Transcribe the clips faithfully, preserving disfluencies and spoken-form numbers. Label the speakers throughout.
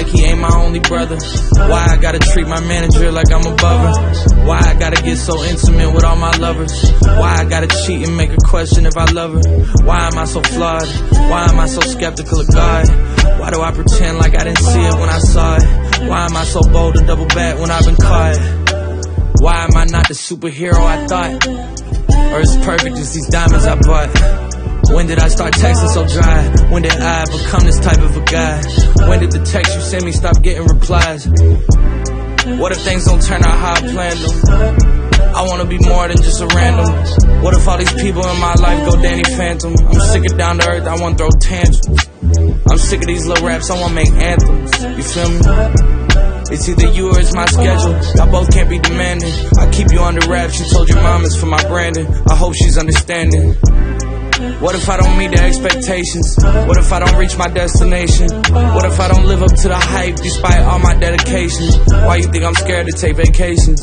Speaker 1: like he ain't my only brother? Why I gotta treat my manager like I'm above her? Why I gotta get so intimate with all my lovers? Why I gotta cheat and make her question if I love her? Why am I so flawed? Why am I so skeptical of God? Why do I pretend like I didn't see it when I saw it? Why am I so bold to double back when I've been caught? Why am I not the superhero I thought? Or as perfect as these diamonds I bought? When did I start texting so dry? When did I become this type of a guy? When did the text you sent me stop getting replies? What if things don't turn out how I planned them? I wanna be more than just a random. What if all these people in my life go Danny Phantom? I'm sick of down to earth, I wanna throw tantrums. I'm sick of these little raps, I wanna make anthems. You feel me? It's either you or it's my schedule. Y'all both can't be demanding. I keep you under wraps, you told your mom it's for my branding. I hope she's understanding. What if I don't meet the expectations? What if I don't reach my destination? What if I don't live up to the hype despite all my dedication? Why you think I'm scared to take vacations?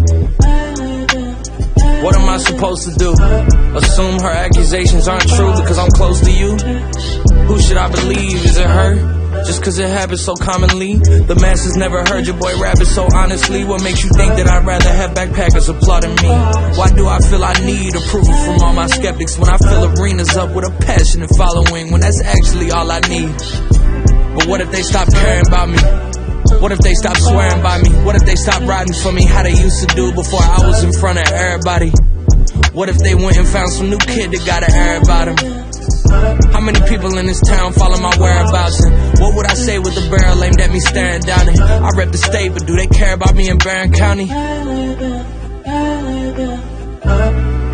Speaker 1: What am I supposed to do? Assume her accusations aren't true because I'm close to you? Who should I believe? Is it her? Just cause it happens so commonly. The masses never heard your boy rapping so honestly. What makes you think that I'd rather have backpackers applauding me? Why do I feel I need approval from all my skeptics when I fill arenas up with a passionate following, when that's actually all I need? But what if they stop caring about me? What if they stop swearing by me? What if they stop riding for me how they used to do before I was in front of everybody? What if they went and found some new kid that got an air about him? How many people in this town follow my whereabouts? And what would I say with a barrel aimed at me staring down it? I rep the state, but do they care about me in Barron County?